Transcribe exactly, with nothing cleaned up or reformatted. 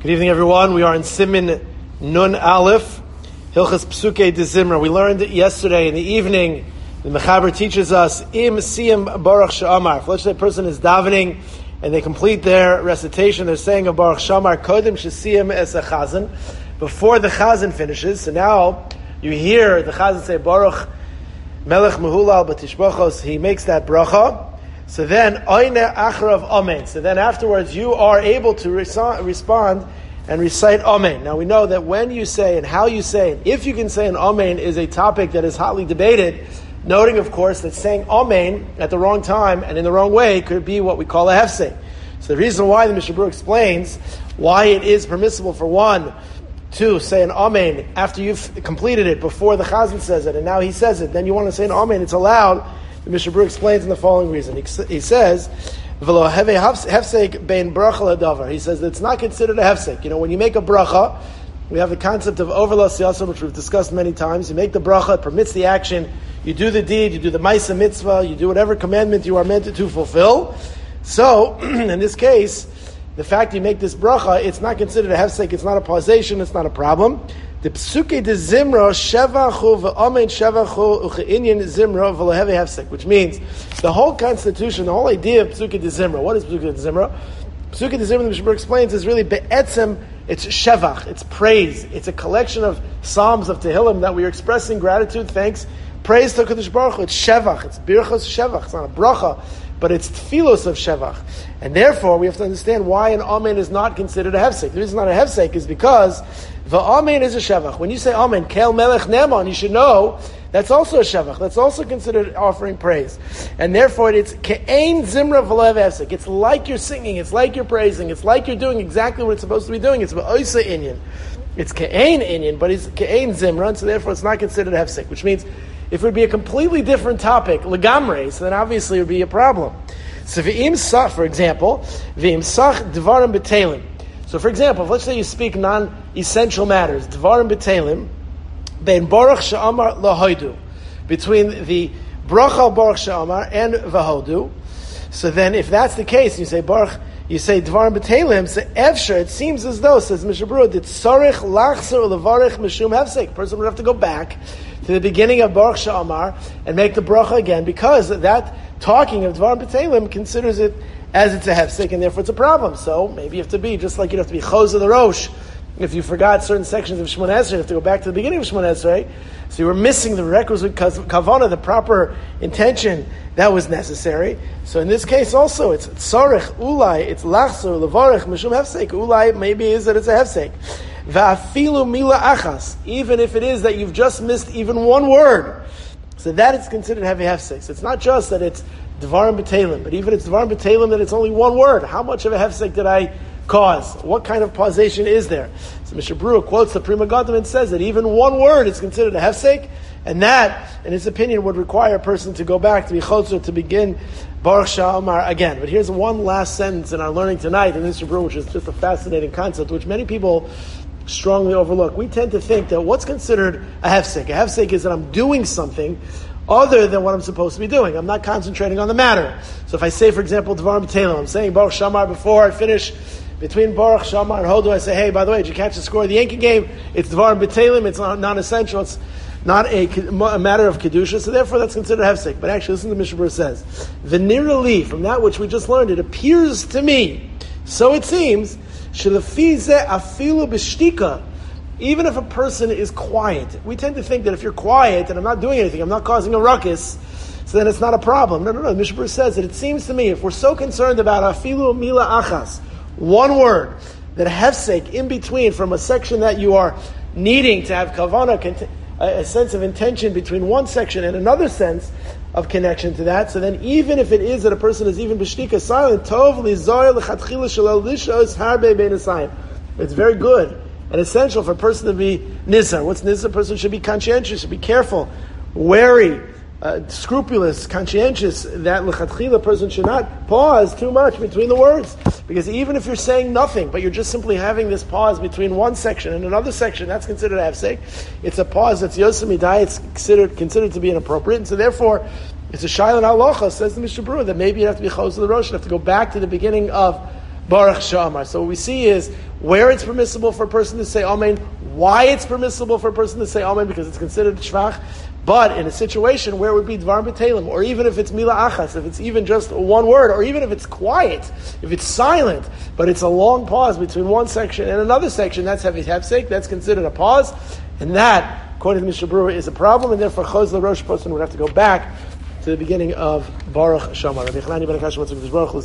Good evening, everyone. We are in Siman Nun Aleph, Hilchas Psukei de Zimra. We learned yesterday in the evening, the Mechaber teaches us, Im Siyam Baruch Sha'amar. If let's say a person is davening and they complete their recitation, they're saying a Baruch Sha'amar, Kodem Shesiyam Es HaChazan, before the Chazan finishes. So now you hear the Chazan say, Baruch Melech Mehulal B'Tishbachos, he makes that bracha. So then, Oine Achrav Amen. So then afterwards, you are able to reso- respond and recite Amen. Now we know that when you say and how you say it, if you can say an Amen is a topic that is hotly debated, noting, of course, that saying Amen at the wrong time and in the wrong way could be what we call a hefsek. So the reason why the Mishnah Berurah explains why it is permissible for one to say an Amen after you've completed it, before the Chazan says it, and now he says it, then you want to say an Amen, it's allowed. The Mishnah Berurah explains in the following reason. He, he says, "V'lo heve hefsek bein bracha ladavar." He says that it's not considered a hefsek. You know, when you make a bracha, we have the concept of overlas yasam, which we've discussed many times. You make the bracha, it permits the action. You do the deed, you do the ma'aseh mitzvah, you do whatever commandment you are meant to, to fulfill. So, in this case, the fact you make this bracha, it's not considered a hefsek. It's not a pausation. It's not a problem. The psuke de zimra shevachu v'amen shevachu u'che'inyan zimra v'lehevi hefsek, which means the whole constitution, the whole idea of psuke de zimra. What is psuke de zimra? Psuke de zimra, the Mishnah Berurah explains, is really be'etzem. It's shevach. It's praise. It's a collection of psalms of Tehillim that we are expressing gratitude, thanks, praise to Kadosh Baruch Hu. It's shevach. It's birchos shevach. It's not a bracha, but it's tfilos of shevach. And therefore, we have to understand why an amen is not considered a hefsek. The reason it's not a hefsek is because the amen is a shevach. When you say amen, kel melech neman, you should know that's also a shevach. That's also considered offering praise. And therefore, it's ke'ein zimra v'lev hefsek. It's like you're singing. It's like you're praising. It's like you're doing exactly what it's supposed to be doing. It's ba'oisa inyan. It's ke'ein inyan, but it's ke'ein zimra, and so therefore it's not considered a hefsek, which means if it would be a completely different topic, legamre, so then obviously it would be a problem. So v'im sach, for example, v'im sach dvarim b'telim. So for example, if let's say you speak non-essential matters, dvarim b'telim, ben baruch she'amar lahodu, between the bracha baruch she'amar and vahodu. So then if that's the case, you say baruch, you say dvarim b'telim, so efshar, it seems as though, says Mishnah Berurah, that tzarich lachzor levarich mishum hefsek. Person would have to go back to the beginning of Baruch She'amar and make the bracha again, because that talking of Dvarim B'Telim considers it as it's a hefsek, and therefore it's a problem. So maybe you have to be, just like you'd have to be Chos of the Rosh. If you forgot certain sections of Shemona Esrei, you have to go back to the beginning of Shemona Esrei. So you were missing the requisite kavanah, the proper intention that was necessary. So in this case also, it's tzarech, ulai, it's lachzor, levarech, mishum hefsek. Ulai maybe is that it's a hefsek. Va'afilu mila achas, even if it is that you've just missed even one word, so that it's considered heavy hefsek. So it's not just that it's dvarim b'telim, but even it's dvarim b'telim that it's only one word. How much of a hefsek did I cause? What kind of pausation is there? So Mishnah Berurah quotes the Prima Gadol and says that even one word is considered a hefsek, and that, in his opinion, would require a person to go back to be chotzer to begin Baruch She'amar again. But here's one last sentence in our learning tonight in Mishnah Berurah, which is just a fascinating concept, which many people strongly overlook. We tend to think that what's considered a hefsek? A hefsek is that I'm doing something other than what I'm supposed to be doing. I'm not concentrating on the matter. So if I say, for example, Dvarim B'Telim, I'm saying Baruch She'amar before I finish, between Baruch She'amar and Hodu, I say, hey, by the way, did you catch the score of the Yankee game? It's Dvarim B'Telim, it's not non-essential, it's not a, a matter of Kedusha, so therefore that's considered hefsek. But actually, listen to what Mishnah Berurah says. V'nira li, from that which we just learned, it appears to me, so it seems, even if a person is quiet, we tend to think that if you're quiet and I'm not doing anything, I'm not causing a ruckus, so then it's not a problem. No, no, no. The Mishnah Berurah says that it seems to me, if we're so concerned about afilu mila achas, one word, that hefsek in between from a section that you are needing to have kavanah, a sense of intention between one section and another sense of connection to that. So then, even if it is that a person is even b'shtika silent, tov lizoy lechatchila shalal lishos harbe beinasayim. It's very good and essential for a person to be nizar. What's nizar? A person should be conscientious, should be careful, wary, uh, scrupulous, conscientious. That lechatchila person should not pause too much between the words, because even if you're saying nothing, but you're just simply having this pause between one section and another section, that's considered a hefsek. It's a pause that's yosemidai. It's considered considered to be inappropriate, and so therefore, it's a shayla halacha. Says the Mishnah Berurah that maybe you have to be chos of the rosh. You have to go back to the beginning of Baruch Sha'amar. So what we see is where it's permissible for a person to say Amen, why it's permissible for a person to say Amen, because it's considered Shvach, but in a situation where it would be Dvar B'Telim, or even if it's Mila Achas, if it's even just one word, or even if it's quiet, if it's silent, but it's a long pause between one section and another section, that's heavy hefsek, that's considered a pause, and that, according to Mishnah Berurah, is a problem, and therefore Choz LaRosh person would have to go back to the beginning of Baruch Sha'amar.